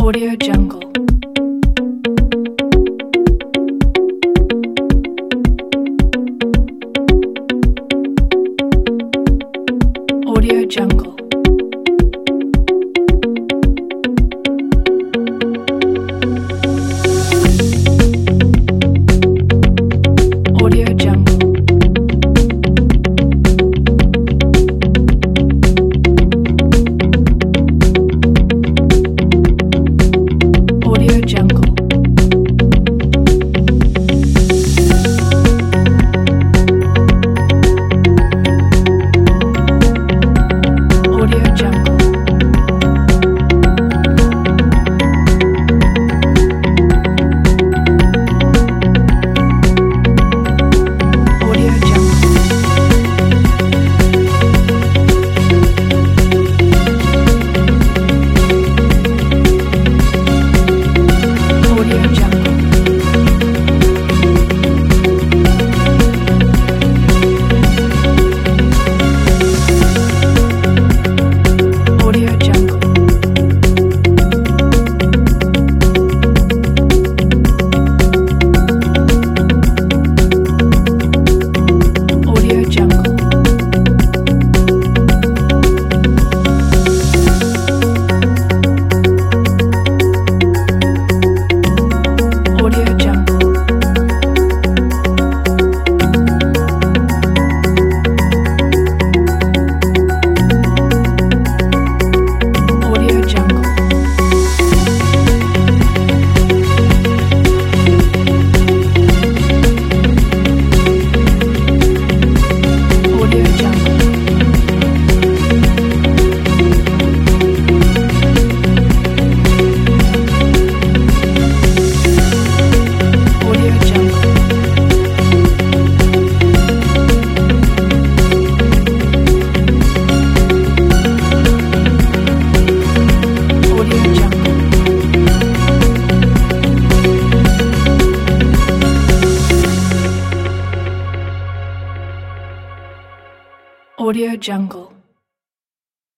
Audio Jungle. Audio Jungle. Audio Jungle. Audio Jungle. Audio Jungle. Audio Jungle. Audio Jungle. Audio Jungle. Audio Jungle. Audio Jungle. Audio Jungle. Audio Jungle. Audio Jungle. Audio Jungle. Audio Jungle.